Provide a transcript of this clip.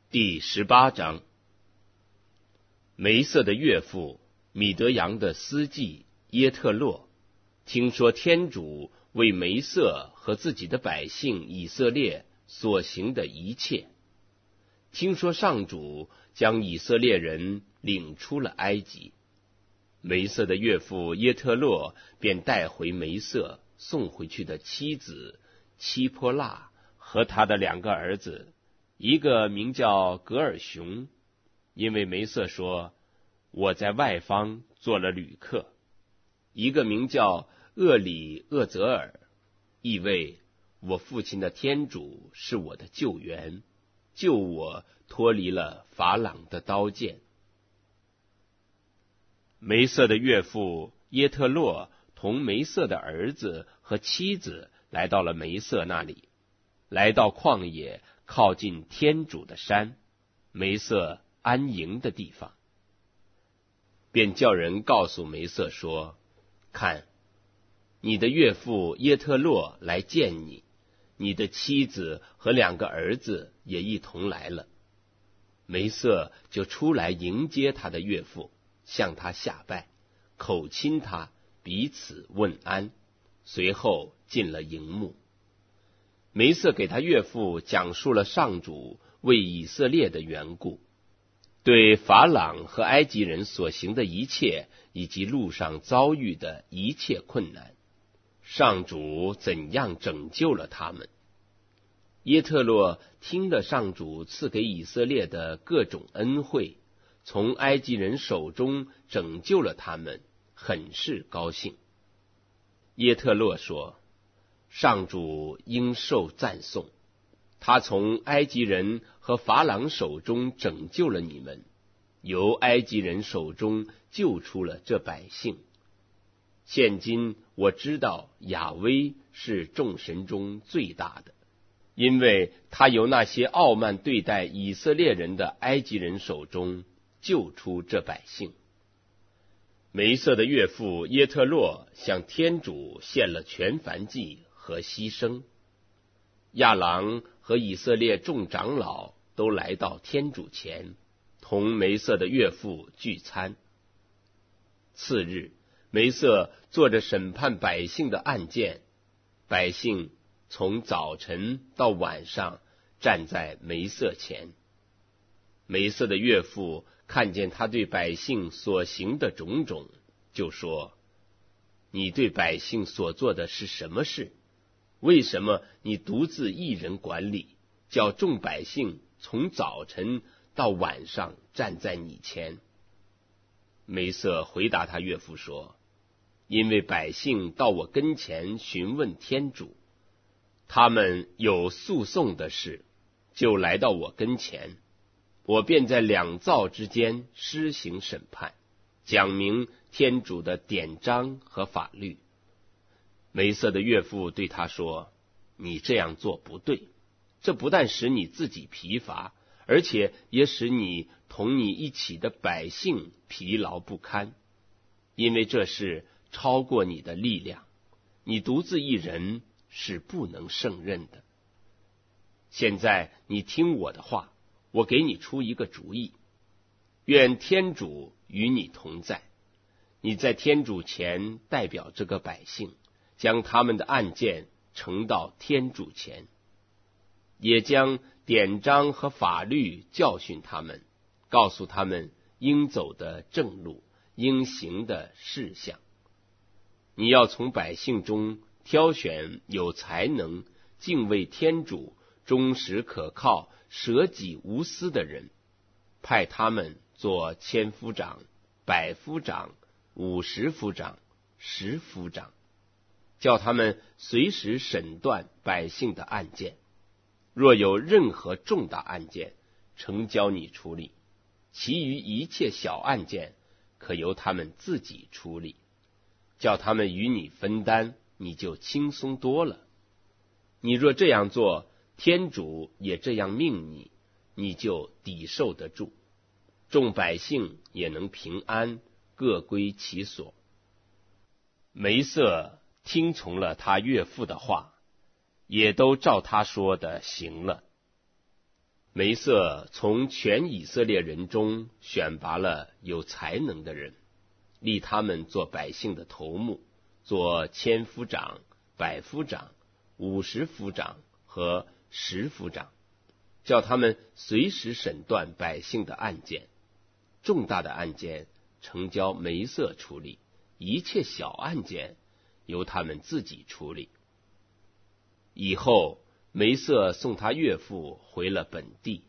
第18章。梅瑟的岳父米德扬的司祭耶特洛听说天主为梅瑟和自己的百姓以色列所行的一切，听说上主将以色列人领出了埃及，梅瑟的岳父耶特洛便带回梅瑟送回去的妻子七波拉和他的2个儿子，一个名叫格尔雄，因为梅瑟说我在外方做了旅客；一个名叫厄里厄泽尔，意味我父亲的天主是我的救援，救我脱离了法朗的刀剑。梅瑟的岳父耶特洛同梅瑟的儿子和妻子来到了梅瑟那里，来到旷野靠近天主的山，梅瑟安营的地方，便叫人告诉梅瑟说，看，你的岳父耶特洛来见你，你的妻子和2个儿子也一同来了。梅瑟就出来迎接他的岳父，向他下拜，口亲他，彼此问安，随后进了营幕。梅瑟给他岳父讲述了上主为以色列的缘故，对法朗和埃及人所行的一切，以及路上遭遇的一切困难，上主怎样拯救了他们。耶特洛听了上主赐给以色列的各种恩惠，从埃及人手中拯救了他们，很是高兴。耶特洛说，上主应受赞颂，他从埃及人和法朗手中拯救了你们，由埃及人手中救出了这百姓。现今我知道亚威是众神中最大的，因为他由那些傲慢对待以色列人的埃及人手中救出这百姓。梅瑟的岳父耶特洛向天主献了全燔祭和牺牲，亚郎和以色列众长老都来到天主前，同梅瑟的岳父聚餐。次日，梅瑟坐着审判百姓的案件，百姓从早晨到晚上站在梅瑟前。梅瑟的岳父看见他对百姓所行的种种，就说，你对百姓所做的是什么事？为什么你独自一人管理，叫众百姓从早晨到晚上站在你前？梅瑟回答他岳父说，因为百姓到我跟前询问天主，他们有诉讼的事，就来到我跟前，我便在2造之间施行审判，讲明天主的典章和法律。梅瑟的岳父对他说，你这样做不对，这不但使你自己疲乏，而且也使你同你一起的百姓疲劳不堪，因为这事超过你的力量，你独自一人是不能胜任的。现在你听我的话，我给你出一个主意，愿天主与你同在，你在天主前代表这个百姓，将他们的案件呈到天主前，也将典章和法律教训他们，告诉他们应走的正路，应行的事项。你要从百姓中挑选有才能、敬畏天主、忠实可靠、舍己无私的人，派他们做千夫长、百夫长、50夫长、10夫长，叫他们随时审断百姓的案件，若有任何重大案件，呈交你处理，其余一切小案件可由他们自己处理，叫他们与你分担，你就轻松多了。你若这样做，天主也这样命你，你就抵受得住，众百姓也能平安，各归其所。梅瑟听从了他岳父的话，也都照他说的行了。 梅瑟从全以色列人中选拔了有才能的人，立他们做百姓的头目，做千夫长、百夫长、50夫长和10夫长，叫他们随时审断百姓的案件。重大的案件呈交梅瑟处理，一切小案件由他们自己处理。以后梅瑟送他岳父回了本地。